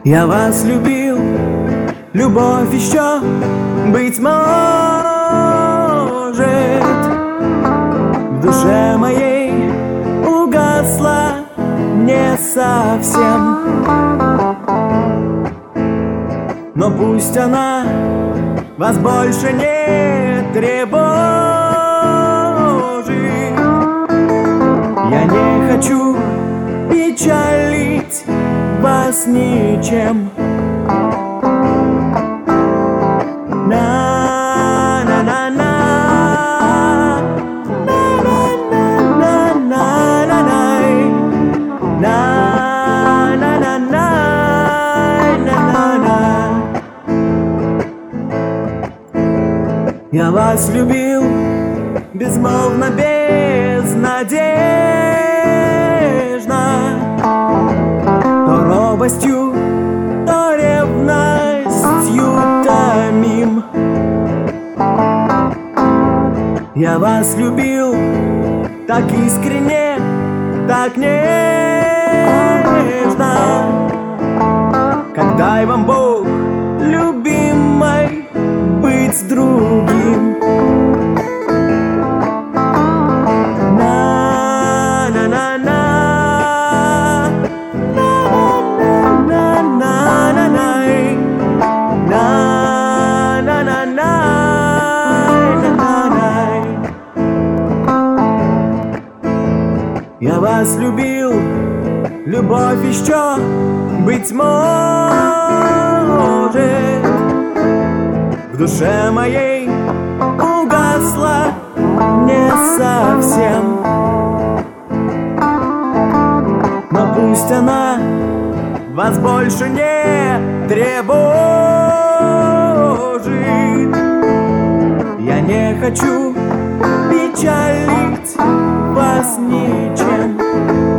Я вас любил, любовь еще, быть может, в душе моей угасла не совсем. Но пусть она вас больше не тревожит. Я не хочу печалить вас ничем. Я вас любил безмолвно, безнадежно, то робостью, то ревностью томим. Я вас любил так искренне, так нежно, как дай вам Бог, любимой, быть с другим. Я вас любил, любовь еще, быть может, в душе моей угасла не совсем. Но пусть она вас больше не тревожит. Я не хочу печалить вас ничем.